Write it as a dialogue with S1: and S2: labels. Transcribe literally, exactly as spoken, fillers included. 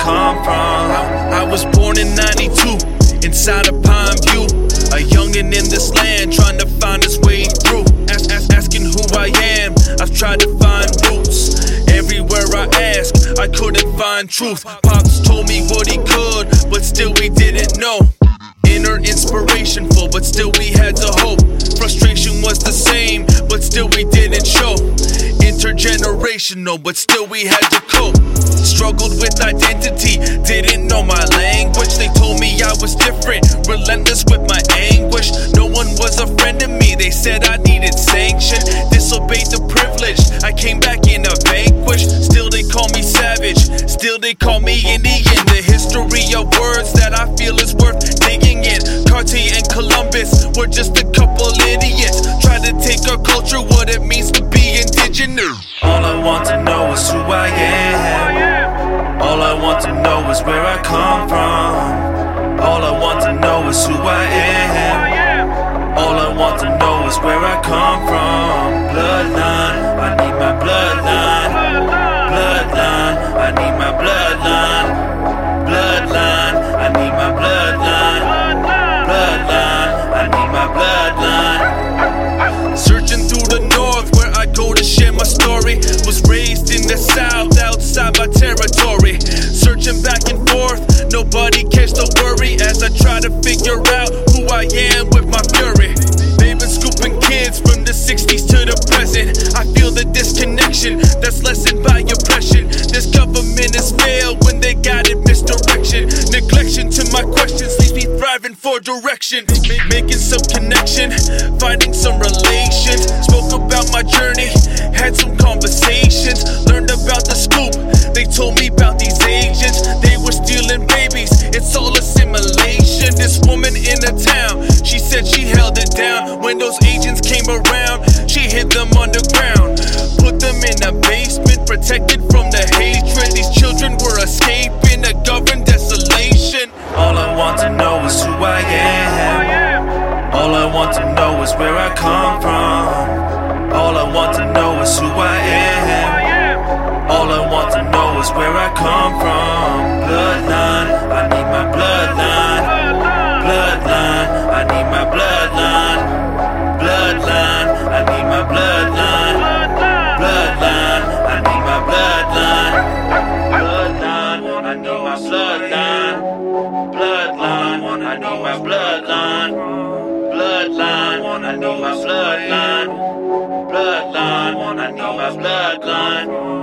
S1: come from. I, I was born in ninety-two, inside of Pine View, a youngin' in this land trying to find his way through. As, as, asking who I am, I've tried to find roots. Everywhere I ask, I couldn't find truth. Pops told me what he could, but still we didn't know. Inner inspiration full, but still we had to hope. Frustration was the same, but still we didn't show. Intergenerational, but still we had to cope. Struggled with identity, didn't know my language. They told me I was different, relentless with my anguish. No one was a friend to me, they said I needed sanction. Disobeyed the privilege, I came back in a vanquish. Still they call me savage, still they call me Indian. The history of words that I feel is worth digging in. Cartier and Columbus were just a couple idiots. Try to take our culture, what it means to be indigenous. All I want to know is who I am. All I want to know is where I come from. All I want to know is who I am. All I want to know is where I come from. Bloodline, I need my bloodline. Bloodline, I need my bloodline. Bloodline, I need my bloodline. Bloodline, I need my bloodline. Searching through the north where I go to share my story. Was raised in the south outside my territory. Searching back and forth, nobody cares to worry as I try to figure out who I am with my fury. They've been scooping kids from the sixties to the present. I feel the disconnection that's lessened by oppression. This government has failed when they got it misdirection. Neglection to my questions leaves me thriving for direction. Making some connection, finding some relations. Spoke about my journey, had some conversations. Learned about the scoop, they told me about these agents. They were stealing babies, it's all assimilation. This woman in the town, she said she held it down. When those agents came around, she hid them underground. Put them in a basement, protected from the hatred. These children were escaping a governed desolation. All I want to know is who I am. All I want to know is where I come from. All I want to know is who I am. All I want to know is where I come from. Bloodline, I need my bloodline. Bloodline, I need my bloodline. Bloodline, I need my bloodline. Bloodline, I need my bloodline. Bloodline, I need my bloodline. Bloodline, I need my bloodline. Bloodline, I need my bloodline. Bloodline, I need my bloodline.